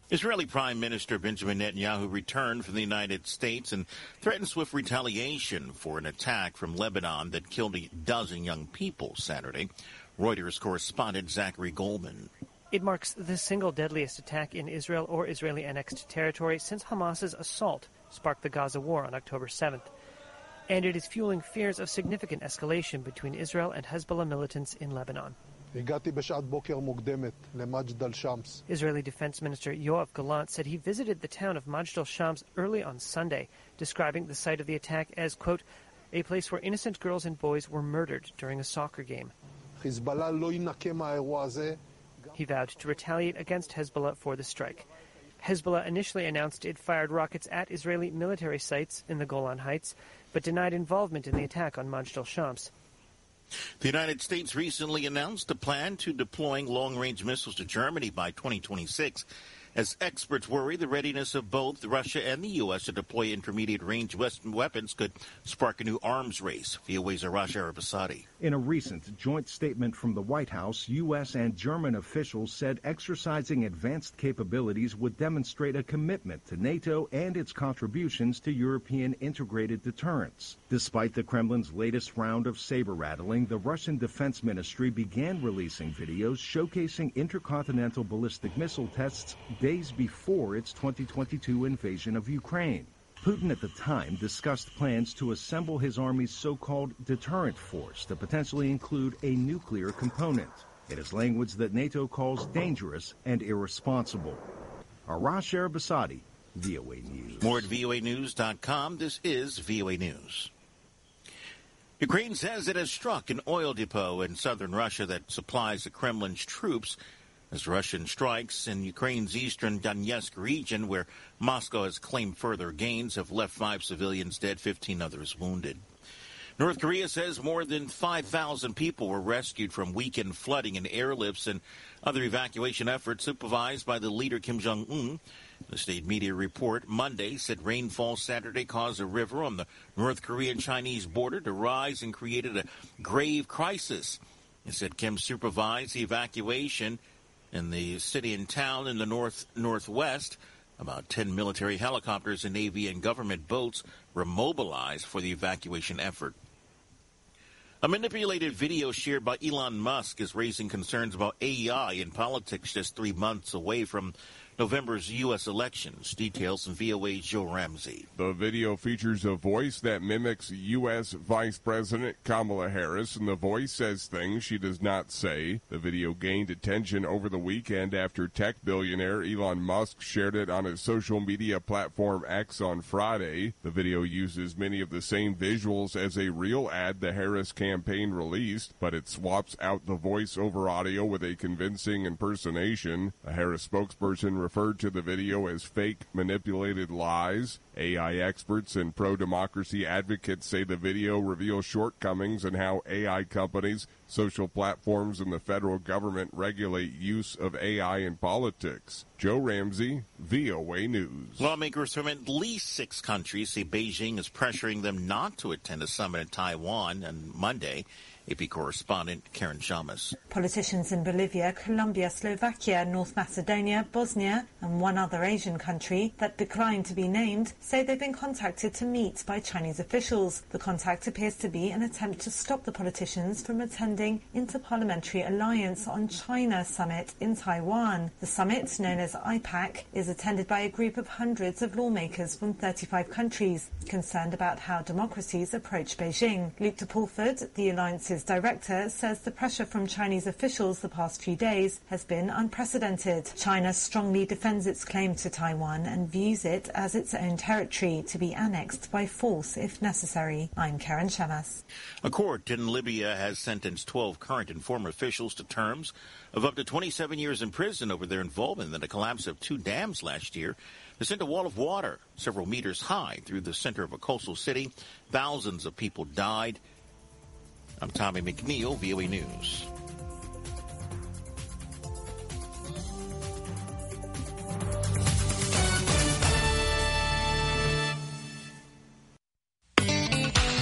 Israeli Prime Minister Benjamin Netanyahu returned from the United States and threatened swift retaliation for an attack from Lebanon that killed a dozen young people Saturday. Reuters correspondent Zachary Goldman. It marks the single deadliest attack in Israel or Israeli annexed territory since Hamas's assault sparked the Gaza war on October 7th. And it is fueling fears of significant escalation between Israel and Hezbollah militants in Lebanon. Israeli Defense Minister Yoav Gallant said he visited the town of Majd al-Shams early on Sunday, describing the site of the attack as, quote, a place where innocent girls and boys were murdered during a soccer game. He vowed to retaliate against Hezbollah for the strike. Hezbollah initially announced it fired rockets at Israeli military sites in the Golan Heights, but denied involvement in the attack on Majd al-Shams. The United States recently announced a plan to deploying long-range missiles to Germany by 2026, as experts worry the readiness of both Russia and the U.S. to deploy intermediate-range Western weapons could spark a new arms race. VOA's Arash Arabasadi. In a recent joint statement from the White House, U.S. and German officials said exercising advanced capabilities would demonstrate a commitment to NATO and its contributions to European integrated deterrence. Despite the Kremlin's latest round of saber-rattling, the Russian Defense Ministry began releasing videos showcasing intercontinental ballistic missile tests days before its 2022 invasion of Ukraine. Putin at the time discussed plans to assemble his army's so-called deterrent force to potentially include a nuclear component. It is language that NATO calls dangerous and irresponsible. Arash Arabasadi, VOA News. More at voanews.com. This is VOA News. Ukraine says it has struck an oil depot in southern Russia that supplies the Kremlin's troops as Russian strikes in Ukraine's eastern Donetsk region, where Moscow has claimed further gains, have left 5 civilians dead, 15 others wounded. North Korea says more than 5,000 people were rescued from weekend flooding and airlifts and other evacuation efforts supervised by the leader Kim Jong-un. The state media report Monday said rainfall Saturday caused a river on the North Korean-Chinese border to rise and created a grave crisis. It said Kim supervised the evacuation in the city and town in the northwest. About 10 military helicopters and Navy and government boats were mobilized for the evacuation effort. A manipulated video shared by Elon Musk is raising concerns about AI in politics just 3 months away from November's U.S. elections. Details from VOA's Joe Ramsey. The video features a voice that mimics U.S. Vice President Kamala Harris, and the voice says things she does not say. The video gained attention over the weekend after tech billionaire Elon Musk shared it on his social media platform X on Friday. The video uses many of the same visuals as a real ad the Harris campaign released, but it swaps out the voice over audio with a convincing impersonation. A Harris spokesperson referred to the video as fake, manipulated lies. AI experts and pro-democracy advocates say the video reveals shortcomings in how AI companies, social platforms, and the federal government regulate use of AI in politics. Joe Ramsey, VOA News. Lawmakers from at least 6 countries say Beijing is pressuring them not to attend a summit in Taiwan on Monday. AP correspondent Karen Shamas. Politicians in Bolivia, Colombia, Slovakia, North Macedonia, Bosnia, and one other Asian country that declined to be named say they've been contacted to meet by Chinese officials. The contact appears to be an attempt to stop the politicians from attending Interparliamentary Alliance on China summit in Taiwan. The summit, known as IPAC, is attended by a group of hundreds of lawmakers from 35 countries concerned about how democracies approach Beijing. Luke de Pulford, the Alliance's director, says the pressure from Chinese officials the past few days has been unprecedented. China strongly defends its claim to Taiwan and views it as its own territory to be annexed by force if necessary. I'm Karen Shamas. A court in Libya has sentenced 12 current and former officials to terms of up to 27 years in prison over their involvement in the collapse of 2 dams last year. They sent a wall of water several meters high through the center of a coastal city. Thousands of people died. I'm Tommy McNeil, VOA News.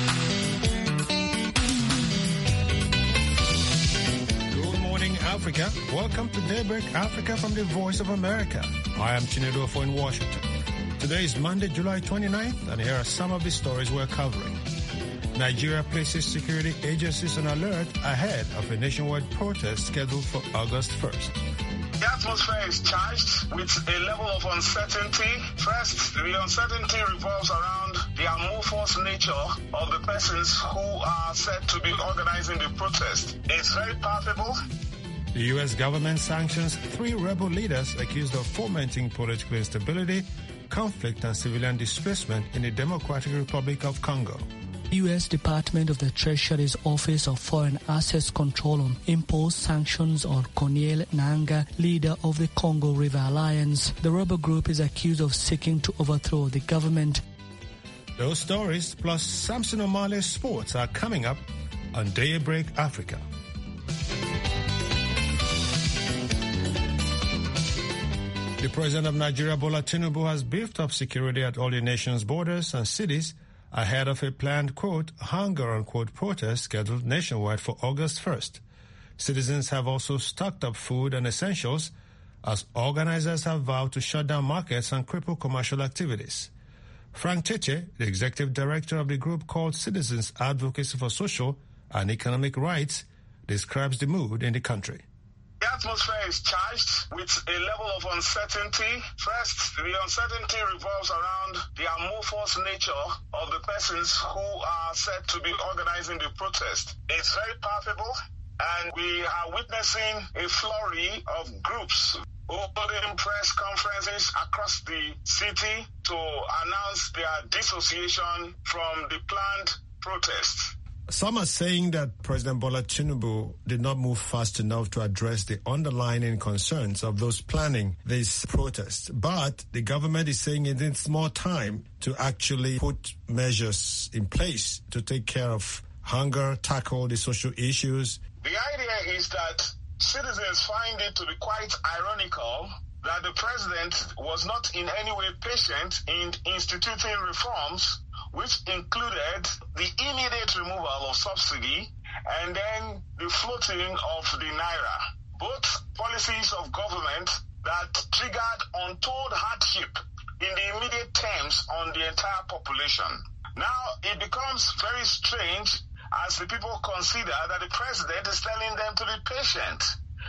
Good morning, Africa. Welcome to Daybreak Africa from the Voice of America. I am Chinedu Ofo in Washington. Today is Monday, July 29th, and here are some of the stories we're covering. Nigeria places security agencies on alert ahead of a nationwide protest scheduled for August 1st. The atmosphere is charged with a level of uncertainty. First, the uncertainty revolves around the amorphous nature of the persons who are said to be organizing the protest. It's very palpable. The U.S. government sanctions 3 rebel leaders accused of fomenting political instability, conflict, and civilian displacement in the Democratic Republic of Congo. U.S. Department of the Treasury's Office of Foreign Assets Control imposed sanctions on Corneille Nangaa, leader of the Congo River Alliance. The rebel group is accused of seeking to overthrow the government. Those stories plus Samson Omale's sports are coming up on Daybreak Africa. The president of Nigeria, Bola Tinubu, has beefed up security at all the nation's borders and cities ahead of a planned, quote, hunger, unquote, protest scheduled nationwide for August 1st. Citizens have also stocked up food and essentials as organizers have vowed to shut down markets and cripple commercial activities. Frank Cheche, the executive director of the group called Citizens Advocacy for Social and Economic Rights, describes the mood in the country. The atmosphere is charged with a level of uncertainty. First, the uncertainty revolves around the amorphous nature of the persons who are said to be organizing the protest. It's very palpable, and we are witnessing a flurry of groups holding press conferences across the city to announce their dissociation from the planned protest. Some are saying that President Bola Tinubu did not move fast enough to address the underlying concerns of those planning this protest. But the government is saying it needs more time to actually put measures in place to take care of hunger, tackle the social issues. The idea is that citizens find it to be quite ironical that the president was not in any way patient in instituting reforms which included the immediate removal of subsidy and then the floating of the naira. Both policies of government that triggered untold hardship in the immediate terms on the entire population. Now it becomes very strange as the people consider that the president is telling them to be patient,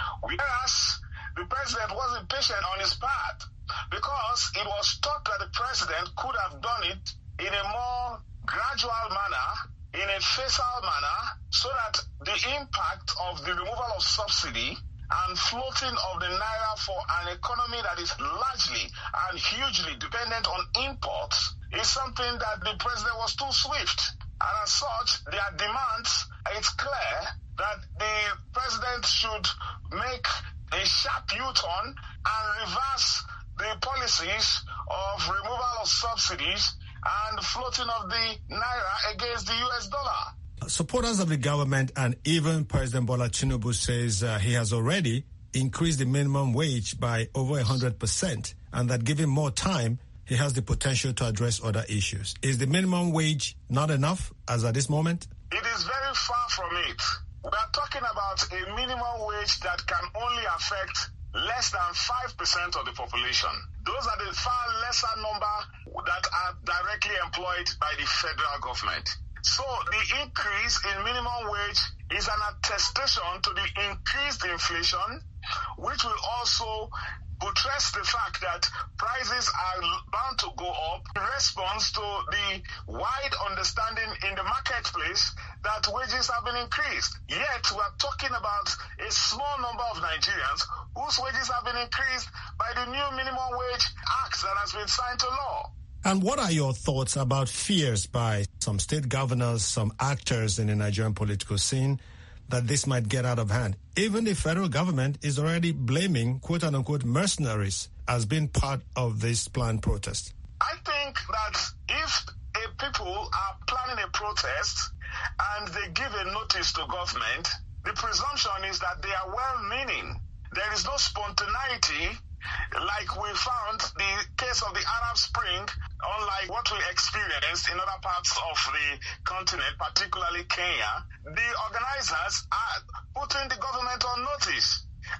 whereas the president wasn't patient on his part because it was thought that the president could have done it in a more gradual manner, in a facile manner, so that the impact of the removal of subsidy and floating of the naira for an economy that is largely and hugely dependent on imports is something that the president was too swift. And as such, their demands, it's clear that the president should make a sharp U-turn and reverse the policies of removal of subsidies and floating of the naira against the US dollar. Supporters of the government and even President Bola Tinubu says he has already increased the minimum wage by over 100%, and that given more time, he has the potential to address other issues. Is the minimum wage not enough as at this moment? It is very far from it. We are talking about a minimum wage that can only affect less than 5% of the population. Those are the far lesser number that are directly employed by the federal government. So the increase in minimum wage is an attestation to the increased inflation, which will also buttress the fact that prices are bound to go up in response to the wide understanding in the marketplace that wages have been increased. Yet we are talking about a small number of Nigerians whose wages have been increased by the new minimum wage act that has been signed to law. And what are your thoughts about fears by some state governors, some actors in the Nigerian political scene that this might get out of hand? Even the federal government is already blaming quote-unquote mercenaries as being part of this planned protest. I think that if people are planning a protest and they give a notice to government, the presumption is that they are well-meaning. There is no spontaneity like we found the case of the Arab Spring, unlike what we experienced in other parts of the continent, particularly Kenya. The organizers are putting the government on notice.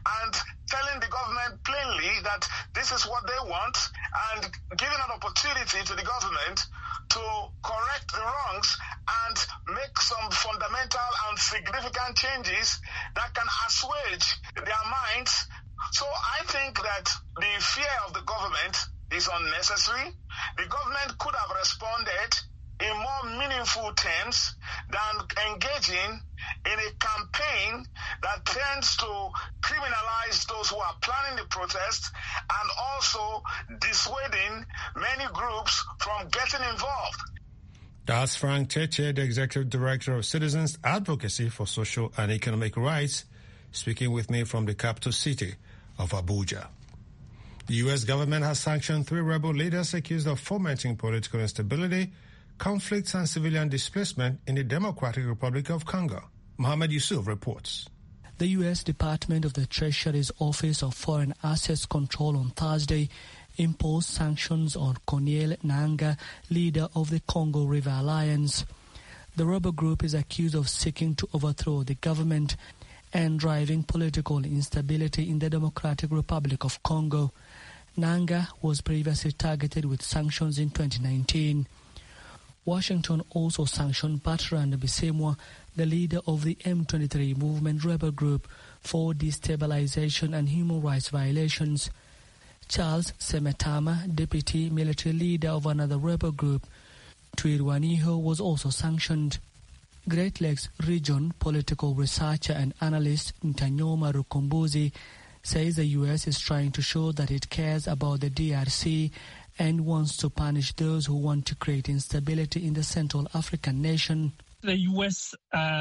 and telling the government plainly that this is what they want and giving an opportunity to the government to correct the wrongs and make some fundamental and significant changes that can assuage their minds. So I think that the fear of the government is unnecessary. The government could have responded in more meaningful terms than engaging in a campaign that tends to criminalize those who are planning the protest and also dissuading many groups from getting involved. That's Frank Cheche, the Executive Director of Citizens Advocacy for Social and Economic Rights, speaking with me from the capital city of Abuja. The U.S. government has sanctioned 3 rebel leaders accused of fomenting political instability, conflicts and civilian displacement in the Democratic Republic of Congo. Mohammed Yusuf reports. The U.S. Department of the Treasury's Office of Foreign Assets Control on Thursday imposed sanctions on Corneille Nangaa, leader of the Congo River Alliance. The rebel group is accused of seeking to overthrow the government and driving political instability in the Democratic Republic of Congo. Nangaa was previously targeted with sanctions in 2019. Washington also sanctioned Bertrand Bisimwa, the leader of the M23 movement rebel group, for destabilization and human rights violations. Charles Semetama, deputy military leader of another rebel group, Twirwaneho, was also sanctioned. Great Lakes Region political researcher and analyst Ntanyoma Rukombozi says the U.S. is trying to show that it cares about the DRC and wants to punish those who want to create instability in the Central African nation. The U.S.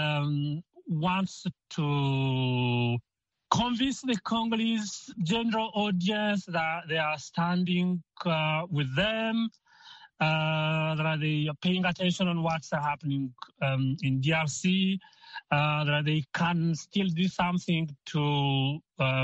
wants to convince the Congolese general audience that they are standing with them, that they are paying attention on what's happening in DRC, that they can still do something to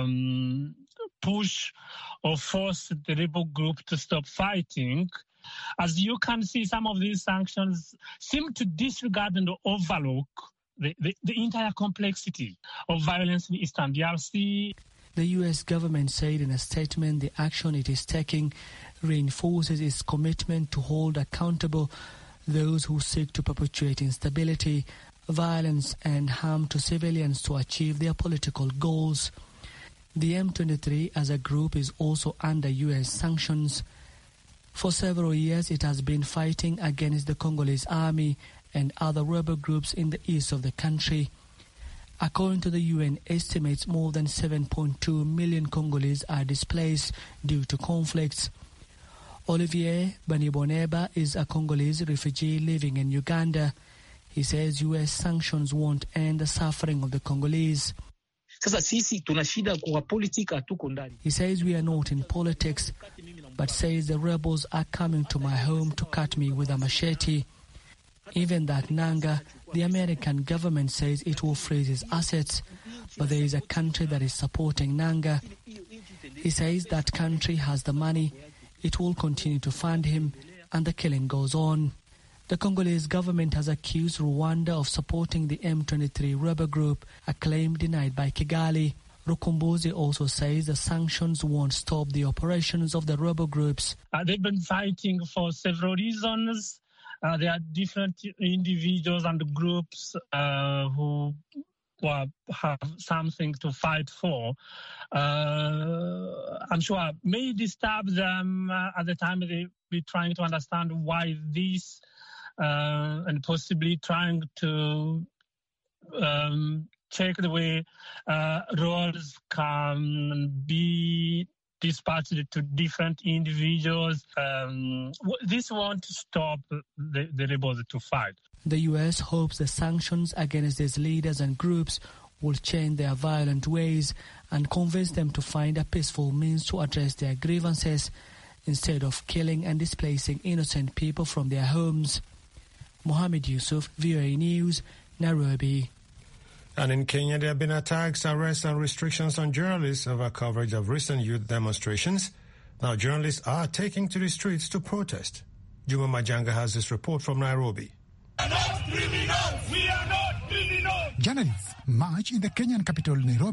push or force the rebel group to stop fighting. As you can see, some of these sanctions seem to disregard and overlook the entire complexity of violence in Eastern DRC. The U.S. government said in a statement the action it is taking reinforces its commitment to hold accountable those who seek to perpetuate instability, violence and harm to civilians to achieve their political goals. The M23 as a group is also under U.S. sanctions. For several years, it has been fighting against the Congolese army and other rebel groups in the east of the country. According to the UN estimates, more than 7.2 million Congolese are displaced due to conflicts. Olivier Baniboneba is a Congolese refugee living in Uganda. He says U.S. sanctions won't end the suffering of the Congolese. He says we are not in politics, but says the rebels are coming to my home to cut me with a machete. Even that Nangaa, the American government says it will freeze his assets, but there is a country that is supporting Nangaa. He says that country has the money, it will continue to fund him, and the killing goes on. The Congolese government has accused Rwanda of supporting the M23 rebel group, a claim denied by Kigali. Rukombozi also says the sanctions won't stop the operations of the rebel groups. They've been fighting for several reasons. There are different individuals and groups who have something to fight for. I'm sure may disturb them at the time they be trying to understand why this and possibly trying to check the way roles can be dispatched to different individuals. This won't stop the rebels to fight. The U.S. hopes the sanctions against these leaders and groups will change their violent ways and convince them to find a peaceful means to address their grievances instead of killing and displacing innocent people from their homes. Mohammed Yusuf, VOA News, Nairobi. And in Kenya, there have been attacks, arrests and restrictions on journalists over coverage of recent youth demonstrations. Now journalists are taking to the streets to protest. Juma Majanga has this report from Nairobi. We are not criminals. We are not criminals. Journalists march in the Kenyan capital, Nairobi,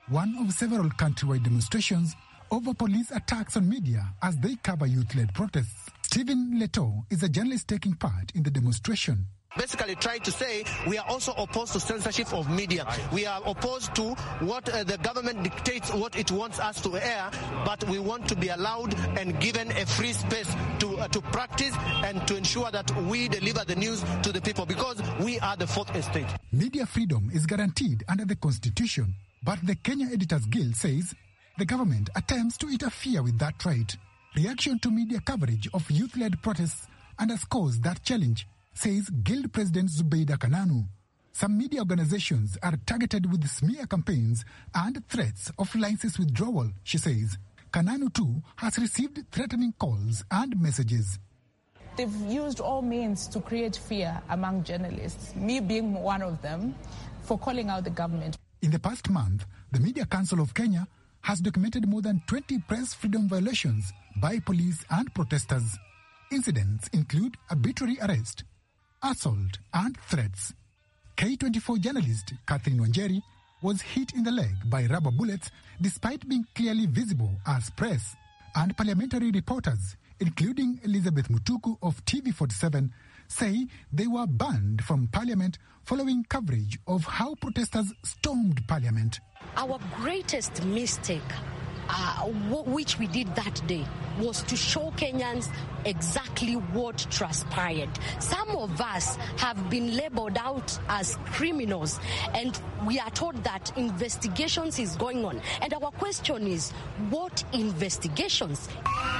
one of several countrywide demonstrations over police attacks on media as they cover youth-led protests. Stephen Leto is a journalist taking part in the demonstration. Basically trying to say we are also opposed to censorship of media. We are opposed to what the government dictates what it wants us to air, but we want to be allowed and given a free space to practice and to ensure that we deliver the news to the people because we are the fourth estate. Media freedom is guaranteed under the Constitution, but the Kenya Editors Guild says the government attempts to interfere with that right. Reaction to media coverage of youth-led protests underscores that challenge, says Guild President Zubeida Kananu. Some media organizations are targeted with smear campaigns and threats of license withdrawal, she says. Kananu too has received threatening calls and messages. They've used all means to create fear among journalists, me being one of them, for calling out the government. In the past month, the Media Council of Kenya has documented more than 20 press freedom violations by police and protesters. Incidents include arbitrary arrest, assault and threats. K24 journalist Kathleen Wanjeri was hit in the leg by rubber bullets despite being clearly visible as press. And parliamentary reporters, including Elizabeth Mutuku of TV47, say they were banned from parliament following coverage of how protesters stormed parliament. Our greatest mistake, which we did that day, was to show Kenyans exactly what transpired. Some of us have been labeled out as criminals, and we are told that investigations is going on. And our question is, what investigations?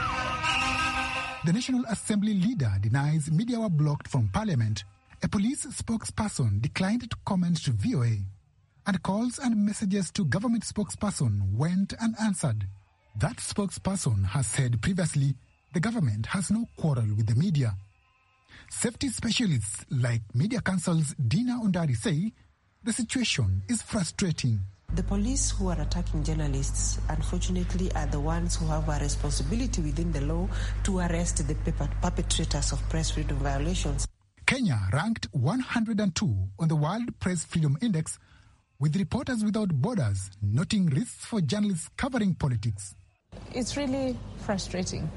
The National Assembly leader denies media were blocked from parliament. A police spokesperson declined to comment to VOA, and calls and messages to government spokesperson went unanswered. That spokesperson has said previously the government has no quarrel with the media. Safety specialists like Media Council's Dina Ondari say the situation is frustrating. The police who are attacking journalists, unfortunately, are the ones who have a responsibility within the law to arrest the perpetrators of press freedom violations. Kenya ranked 102 on the World Press Freedom Index, with Reporters Without Borders noting risks for journalists covering politics. It's really frustrating,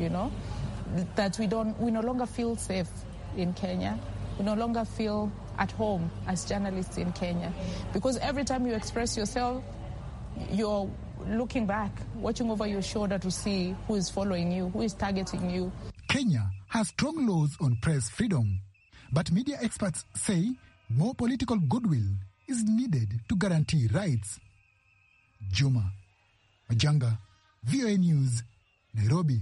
that we no longer feel safe in Kenya. We no longer feel at home as journalists in Kenya. Because every time you express yourself, you're looking back, watching over your shoulder to see who is following you, who is targeting you. Kenya has strong laws on press freedom, but media experts say more political goodwill is needed to guarantee rights. Juma Majanga, VOA News, Nairobi.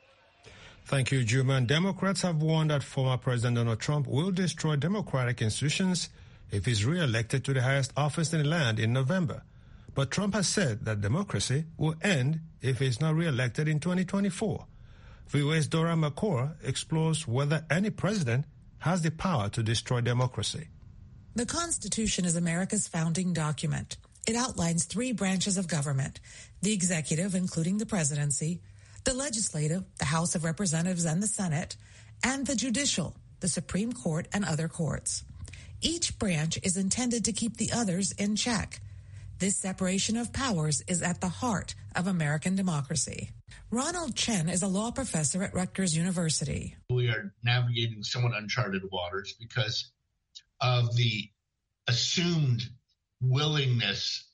Thank you, Juma. And Democrats have warned that former President Donald Trump will destroy democratic institutions if he's re-elected to the highest office in the land in November. But Trump has said that democracy will end if he's not re-elected in 2024. VOA's Dora McCord explores whether any president has the power to destroy democracy. The Constitution is America's founding document. It outlines 3 branches of government: the executive, including the presidency, the legislative, the House of Representatives and the Senate, and the judicial, the Supreme Court and other courts. Each branch is intended to keep the others in check. This separation of powers is at the heart of American democracy. Ronald Chen is a law professor at Rutgers University. We are navigating somewhat uncharted waters because of the assumed willingness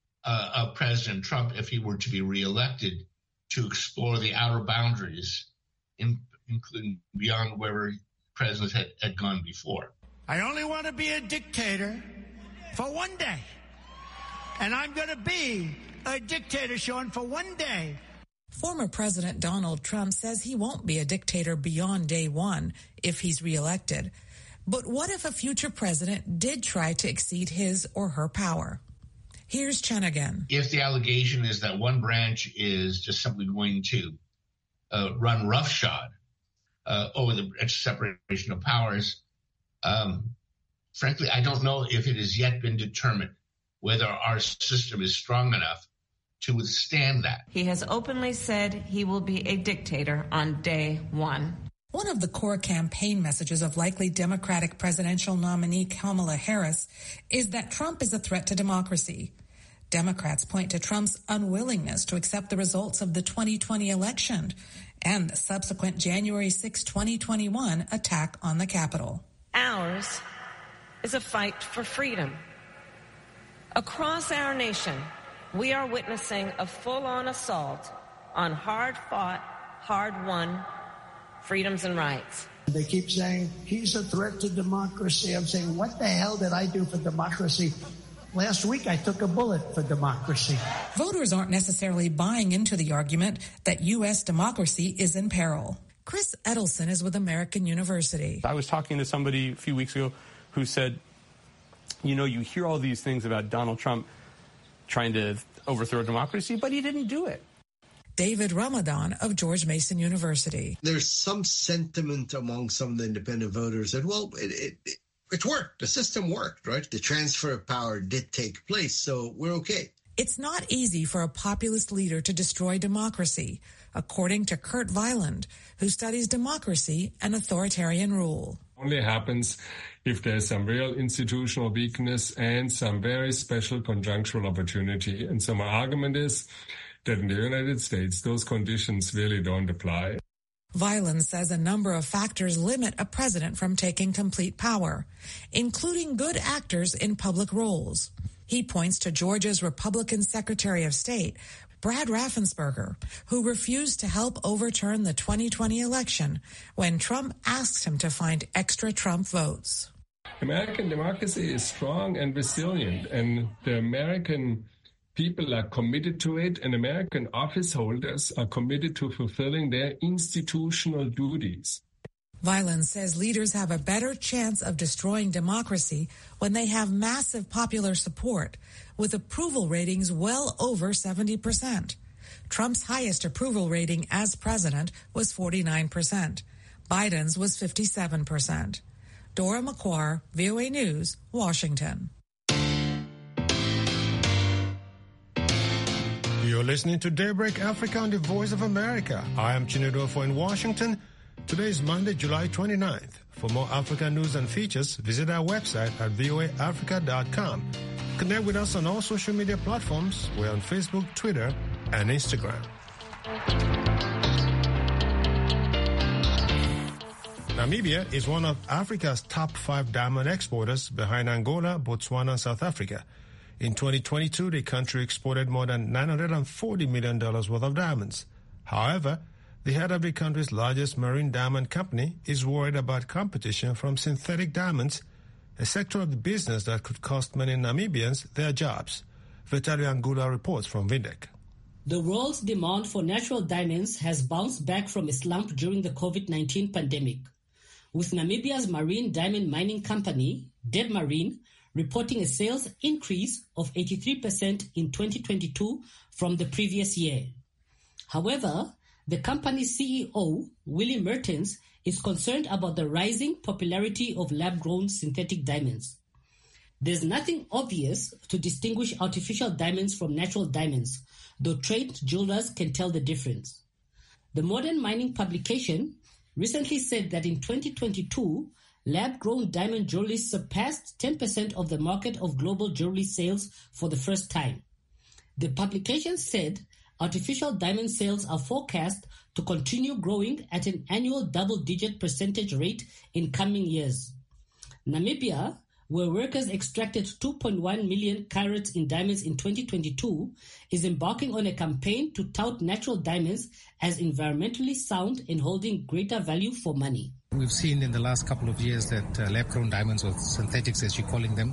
of President Trump, if he were to be reelected, to explore the outer boundaries, including beyond where presidents had gone before. I only want to be a dictator for one day. And I'm going to be a dictator, Sean, for one day. Former President Donald Trump says he won't be a dictator beyond day one if he's reelected. But what if a future president did try to exceed his or her power? Here's Chen again. If the allegation is that one branch is just simply going to run roughshod over the separation of powers, frankly, I don't know if it has yet been determined whether our system is strong enough to withstand that. He has openly said he will be a dictator on day one. One of the core campaign messages of likely Democratic presidential nominee Kamala Harris is that Trump is a threat to democracy. Democrats point to Trump's unwillingness to accept the results of the 2020 election and the subsequent January 6, 2021 attack on the Capitol. Ours is a fight for freedom. Across our nation, we are witnessing a full-on assault on hard-fought, hard-won freedoms and rights. They keep saying, he's a threat to democracy. I'm saying, what the hell did I do for democracy? Last week, I took a bullet for democracy. Voters aren't necessarily buying into the argument that U.S. democracy is in peril. Chris Edelson is with American University. I was talking to somebody a few weeks ago who said, you know, you hear all these things about Donald Trump trying to overthrow democracy, but he didn't do it. David Ramadan of George Mason University. There's some sentiment among some of the independent voters that, well, it worked. The system worked, right? The transfer of power did take place, so we're okay. It's not easy for a populist leader to destroy democracy, according to Kurt Weiland, who studies democracy and authoritarian rule. Only happens if there's some real institutional weakness and some very special conjunctural opportunity. And so my argument is that in the United States, those conditions really don't apply. Weiland says a number of factors limit a president from taking complete power, including good actors in public roles. He points to Georgia's Republican Secretary of State, Brad Raffensperger, who refused to help overturn the 2020 election when Trump asked him to find extra Trump votes. American democracy is strong and resilient, and the American people are committed to it, and American office holders are committed to fulfilling their institutional duties. Weiland says leaders have a better chance of destroying democracy when they have massive popular support, with approval ratings well over 70%. Trump's highest approval rating as president was 49%. Biden's was 57%. Dora McQuarrie, VOA News, Washington. You're listening to Daybreak Africa on the Voice of America. I am Chinedofo in Washington. Today is Monday, July 29th. For more African news and features, visit our website at voaafrica.com. Connect with us on all social media platforms. We're on Facebook, Twitter, and Instagram. Namibia is one of Africa's top 5 diamond exporters, behind Angola, Botswana, and South Africa. In 2022, the country exported more than $940 million worth of diamonds. However, the head of the country's largest marine diamond company is worried about competition from synthetic diamonds, a sector of the business that could cost many Namibians their jobs. Vitaly Angula reports from Windhoek. The world's demand for natural diamonds has bounced back from a slump during the COVID-19 pandemic, with Namibia's marine diamond mining company, Deb Marine, reporting a sales increase of 83% in 2022 from the previous year. However, the company's CEO, Willie Mertens, is concerned about the rising popularity of lab-grown synthetic diamonds. There's nothing obvious to distinguish artificial diamonds from natural diamonds, though trained jewelers can tell the difference. The Modern Mining publication recently said that in 2022, lab-grown diamond jewelry surpassed 10% of the market of global jewelry sales for the first time. The publication said artificial diamond sales are forecast to continue growing at an annual double-digit percentage rate in coming years. Namibia, where workers extracted 2.1 million carats in diamonds in 2022, is embarking on a campaign to tout natural diamonds as environmentally sound and holding greater value for money. We've seen in the last couple of years that lab-grown diamonds, or synthetics as you're calling them,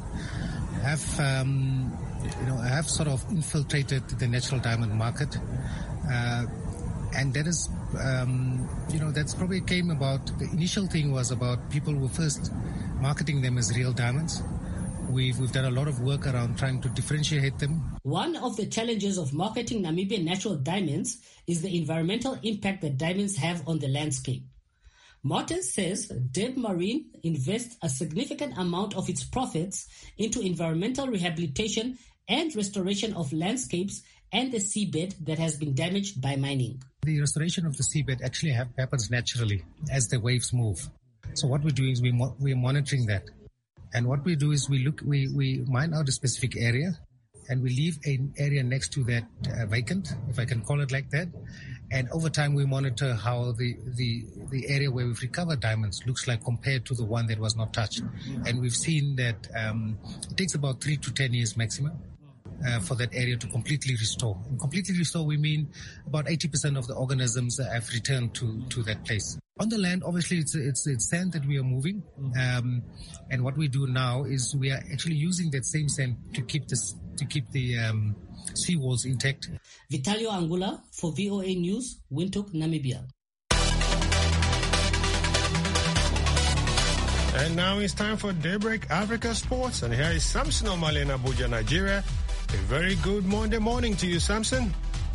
have sort of infiltrated the natural diamond market. And that is, that's probably came about, the initial thing was about people were first marketing them as real diamonds. We've done a lot of work around trying to differentiate them. One of the challenges of marketing Namibian natural diamonds is the environmental impact that diamonds have on the landscape. Martin says Deb Marine invests a significant amount of its profits into environmental rehabilitation and restoration of landscapes and the seabed that has been damaged by mining. The restoration of the seabed actually happens naturally as the waves move. So what we're doing is we're monitoring that. And what we do is we mine out a specific area, and we leave an area next to that vacant, if I can call it like that. And over time, we monitor how the area where we've recovered diamonds looks like compared to the one that was not touched. And we've seen that it takes about 3 to 10 years maximum for that area to completely restore. And completely restore, we mean about 80% of the organisms have returned to that place. On the land, obviously, it's sand that we are moving. And what we do now is we are actually using that same sand to keep the seawalls intact. Vitalio Angula for VOA News, Windhoek, Namibia. And now it's time for Daybreak Africa Sports. And here is Samson Omale in Abuja, Nigeria. A very good Monday morning to you, Samson.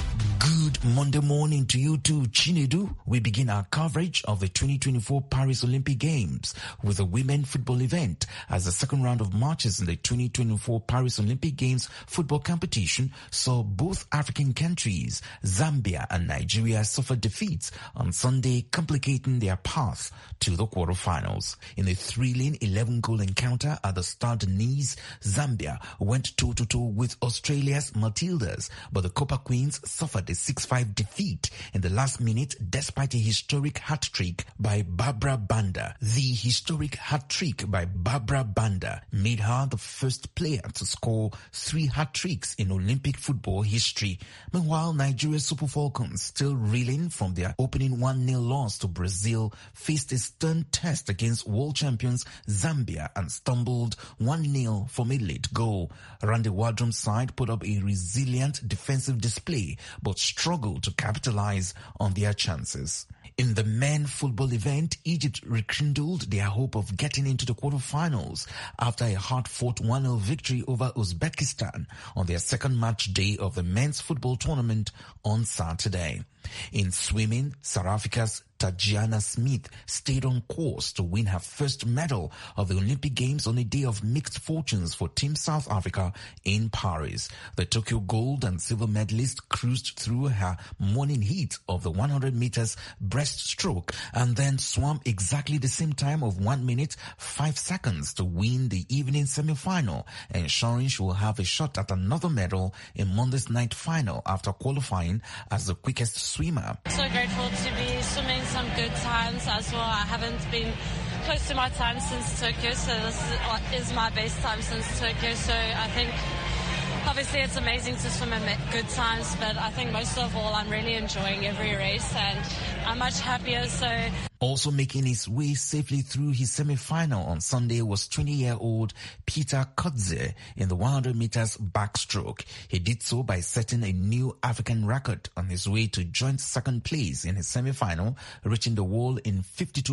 Good Monday morning to you too, Chinedu. We begin our coverage of the 2024 Paris Olympic Games with a women football event as the second round of matches in the 2024 Paris Olympic Games football competition saw both African countries, Zambia and Nigeria, suffer defeats on Sunday, complicating their path to the quarterfinals. In a thrilling 11-goal encounter at the Stade Nice, Zambia went toe-to-toe with Australia's Matildas, but the Copa Queens suffered a 6-5 defeat in the last minute despite a historic hat-trick by Barbara Banda. The historic hat-trick by Barbara Banda made her the first player to score 3 hat-tricks in Olympic football history. Meanwhile, Nigeria's Super Falcons, still reeling from their opening 1-0 loss to Brazil, faced a stern test against world champions Zambia and stumbled 1-0 from a late goal. Randy Wardrum's side put up a resilient defensive display but struggled to capitalize on their chances. In the men football event, Egypt rekindled their hope of getting into the quarterfinals after a hard-fought 1-0 victory over Uzbekistan on their second match day of the men's football tournament on Saturday. In swimming, South Africa's Tajana Smith stayed on course to win her first medal of the Olympic Games on a day of mixed fortunes for Team South Africa in Paris. The Tokyo gold and silver medalist cruised through her morning heat of the 100 meters breaststroke and then swam exactly the same time of 1 minute 5 seconds to win the evening semi-final, ensuring she will have a shot at another medal in Monday's night final after qualifying as the quickest swimmer. So grateful to be swimming some good times as well. I haven't been close to my time since Tokyo, so this is my best time since Tokyo. So I think obviously it's amazing to swim at good times, but I think most of all I'm really enjoying every race and I'm much happier. So also making his way safely through his semi-final on Sunday was 20-year-old Peter Kotze in the 100 meters backstroke. He did so by setting a new African record on his way to joint second place in his semi-final, reaching the wall in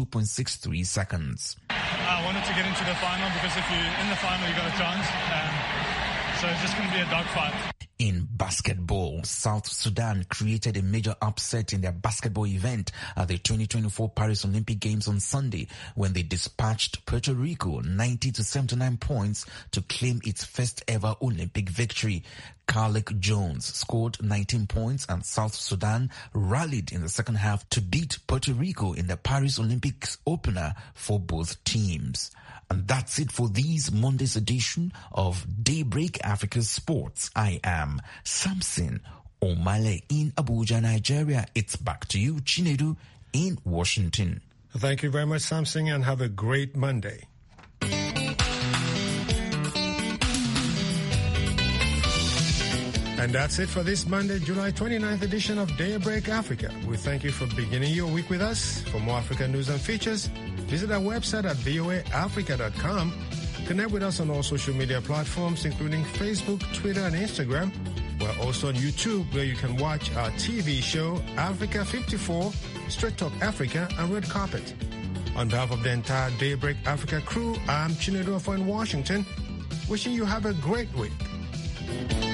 52.63 seconds. I wanted to get into the final because if you're in the final, you got a chance. So it's just going to be a dogfight. In basketball, South Sudan created a major upset in their basketball event at the 2024 Paris Olympic Games on Sunday when they dispatched Puerto Rico 90-79 points to claim its first ever Olympic victory. Carlick Jones scored 19 points and South Sudan rallied in the second half to beat Puerto Rico in the Paris Olympics opener for both teams. And that's it for this Monday's edition of Daybreak Africa Sports. I am Samson Omale in Abuja, Nigeria. It's back to you, Chinedu, in Washington. Thank you very much, Samson, and have a great Monday. And that's it for this Monday, July 29th edition of Daybreak Africa. We thank you for beginning your week with us. For more African news and features, visit our website at voaafrica.com. Connect with us on all social media platforms, including Facebook, Twitter, and Instagram. We're also on YouTube, where you can watch our TV show, Africa 54, Straight Talk Africa, and Red Carpet. On behalf of the entire Daybreak Africa crew, I'm Chinedu in Washington, wishing you have a great week.